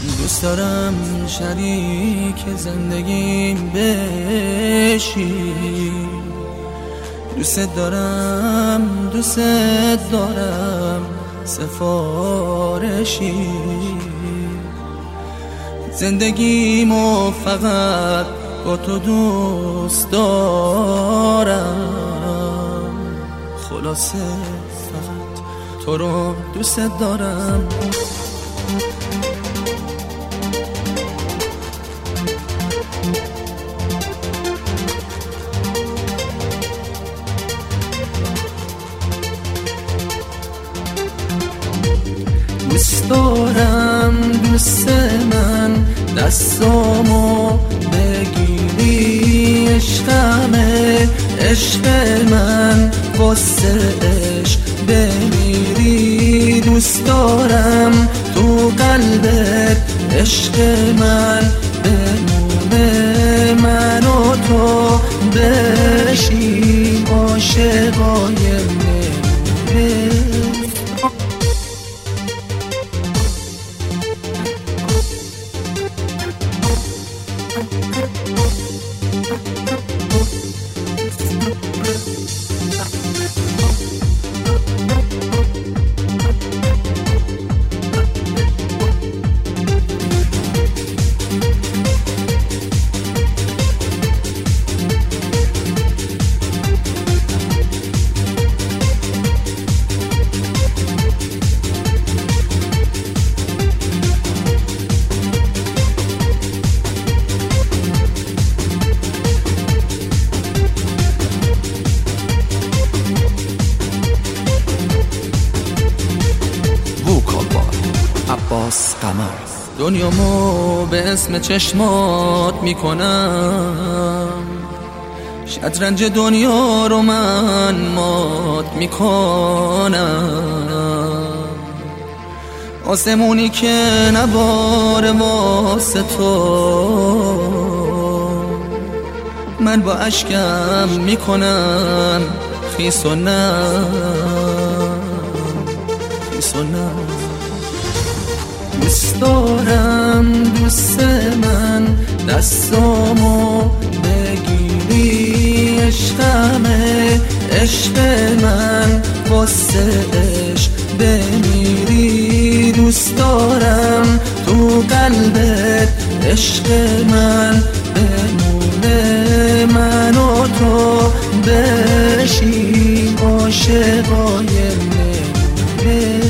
دوست دارم شریک زندگیم بشی، دوست دارم سفارشی، زندگیمو فقط با تو دوست دارم، خلاصه فقط تو رو دوست دارم. دوست دارم دوست من دستامو بگیری، عشقمه عشق من واسه عشق بمیری، دوست دارم تو قلبت عشق من بمونه، من و تو بشیم عاشقای نمونه. دنیامو به اسم چشمات میکنم، شطرنج دنیا رو من مات میکنم، آسمونی که نباره واسه تو من با اشکم میکنم خیس و نم، خیس و نم. دوست دارم دوست من دستامو بگیری، عشقمه عشق من واسه عشق بمیری، دوست دارم تو قلبت عشق من بمونه، من و تو بشیم عاشقای نمونه.